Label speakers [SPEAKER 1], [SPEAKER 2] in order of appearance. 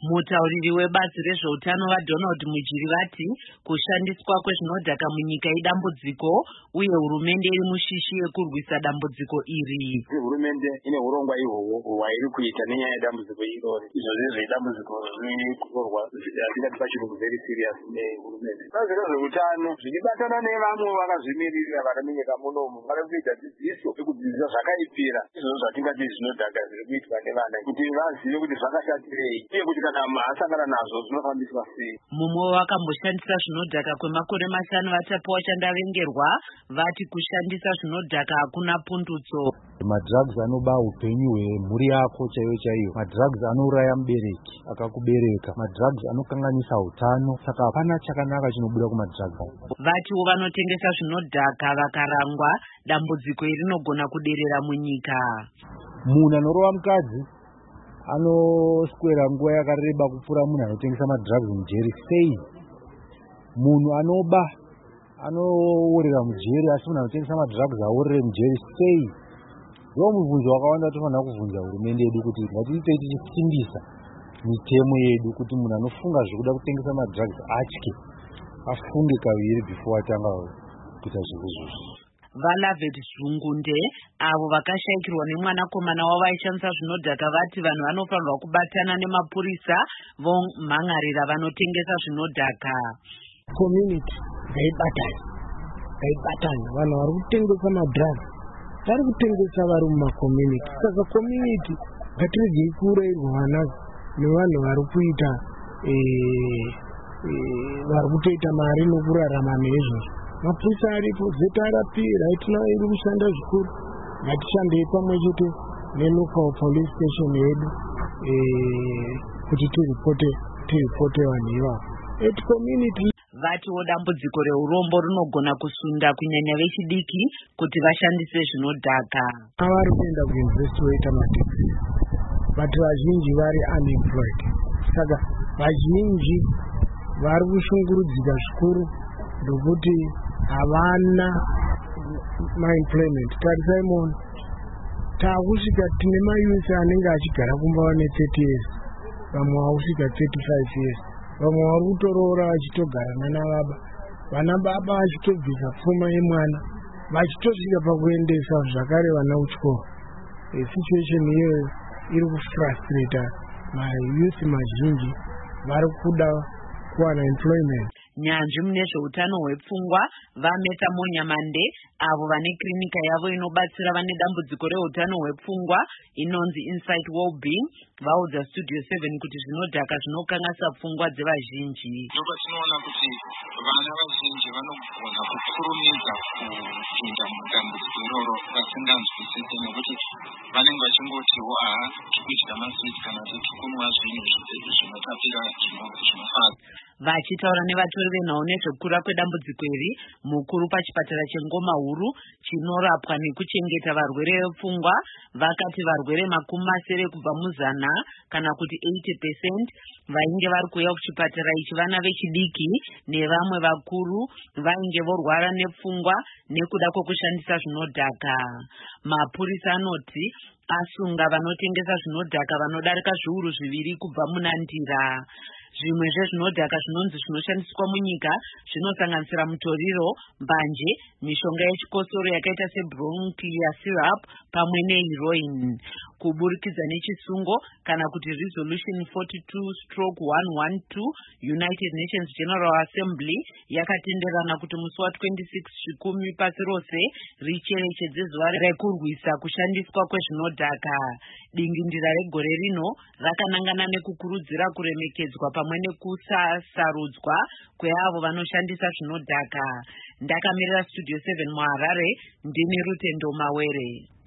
[SPEAKER 1] Mutauriri webazi rezveutano vaDonald Mujiri vati kushandiswa kwezvinodhaka munyika idambudziko uye hurumende iri mushishi yekurwisa dambudziko iri.
[SPEAKER 2] Hurumende ine urongwa ihwohwo hwairi kuita nenyaya yedambudziko irori. Izvo zvezvedambudziko riri kutorwa zvichingati pachirungu very serious nehurumende. Bazi rezveutano zvichibatana nevamwe vakazvimirira vari munyika munomu vari kuita dzidziso yekudzidzisa zvakaipira izvozvo zvatingati zvinodhaka zviri kuitwa nevana kuti vazive kuti zvakashatirei uye kuti kana asangana nazvo zvinofambiswa sei.
[SPEAKER 1] Mumwe wakamboshandisa zvinodhaka kwemakore 5 vachapiwa chandavengerwa vati kushandisa zvinodhaka hakuna pundutso.
[SPEAKER 3] Madrugs anoba upenyu hwemhuri yako chaiyo chaiyo. Madrugs anouraya mubereki akakubereka. Madrugs anokanganisa utano. Saka hapana chakanaka chinobuda kumadrugs.
[SPEAKER 1] Vatiwo vanotengesa zvinodhaka vakarangwa dambudziko iri rinogona kuderera munyika.
[SPEAKER 3] Munhu anorova mukadzi anoswera nguva yakareba kupfuura munhu anotengesa madrugs mujeri sei? Munhu anoba anoorera mujeri asi munhu anotengesa madrugs aorere mujeri sei? Ndiwo mubvunzo wakawanda tofanira kubvunza hurumende yedu kuti ngatiite tichisimbisa mitemo yedu kuti munhu anofunga zvekuda kutengesa madrugs atye afunge kaviri before atanga kuita zvirozvo.
[SPEAKER 1] Valavet Zungunde avo vakashayikirwa nemwanakomana wavo vaishandisa zvinodhaka vati vanhu vanofanirwa kubatana nemapurisa vomhangarira vanotengesa zvinodhaka.
[SPEAKER 4] Community ngaibatane vanhu vari kutengesa madrugs vari kutengesa vari mumakommunity. Saka community ngatiregei kuurayirwa vana nevanhu vari kuita vari kutoita mari nokurarama nezvozvo. Mapurisa aripo, ZRP right now iri kushanda zvikuru. Ngatishandei pamwe chete nelocal police station yedu kuti tiripote vanhu ivavo. Community
[SPEAKER 1] vatiwo dambudziko reurombo rinogona kusunda kunyanya vechidiki kuti vashandise zvinodhaka.
[SPEAKER 4] Avari kuenda kuyunivhesiti voita madegree but vazhinji vari unemployed. Saka vazhinji vari kushungurudzika zvikuru ndokuti havana maemployment. Tarisai muone taakusvika tine mayusi anenge achigara kumba vane 30 years, vamwe vakusvika 35 years, vamwe vari kutoroora vachitogarana navaba, vana baba vachitobvisa pfuma yemwana vachitosvika pakuendesa zvakare vana kuchikoro. Situation iyoyo iri kufrustrata mayusi mazhinji vari kuda kuwana employment.
[SPEAKER 1] Nyanzvi mune zveutano hwepfungwa vaMeta Monyamande avo vane klinika yavo inobatsira vane dambudziko reutano hwepfungwa inonzi Insight Wellbeing vaudza Studio 7 kuti zvinodhaka zvinokanganisa pfungwa dzevazhinji.
[SPEAKER 5] Ndoba tinoona kuti vana vazhinji vanogona kukurumidza kupinda mudambudziko iroro vasinganzwisisi nekuti vanenge vachingotiwo tikudya maswiti kana kuti tikunwa zvinhu zvinotapira zvinofadza.
[SPEAKER 1] Vachitaura nevatori venhau nezvekukura kwedambudziko iri, mukuru pachipatara cheNgoma Huru chinorapwa nekuchengeta varwere vepfungwa vakati varwere 70 kubva muzana kana kuti 80% vainge vari kuuya kuchipatara ichi vana vechidiki nevamwe vakuru vainge vorwara nepfungwa nekuda kwekushandisa zvinodhaka. Mapurisa anoti asunga vanotengesa zvinodhaka vanodarika zviuru 2 kubva munandira. Zvimwe zvezvinodhaka zvinonzi zvinoshandiswa munyika zvinosanganisira mutoriro, mbanje, mishonga yechikosoro yakaita sebronchia syrup pamwe neheroin. Kuburikidza nechisungo kana kuti Resolution 42/112 United Nations General Assembly yakatenderana kuti musi wa26 pasi rose richerechedze zuva rekurwisa kushandiswa kwezvinodhaka. Dingindira regore rino rakanangana nekukurudzira kuremekedzwa pamwe nekusasarudzwa kweavo vanoshandisa zvinodhaka. Ndakamirira Studio 7 muHarare, ndini Rutendo Mawere.